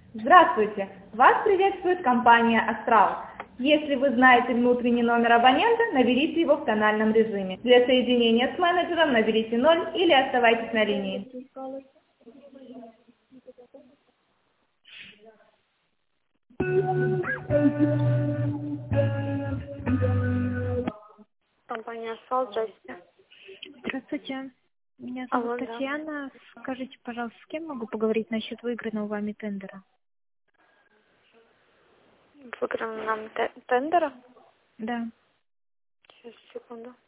Здравствуйте! Вас приветствует компания «Астрал». Если вы знаете внутренний номер абонента, наберите его в тональном режиме. Для соединения с менеджером наберите 0 или оставайтесь на линии. Компания «Астрал», здрасте. Здравствуйте. Меня зовут Алло, да. Татьяна. Скажите, пожалуйста, с кем могу поговорить насчет выигранного вами тендера? Выигран нам тендера. Да. Сейчас, секунду.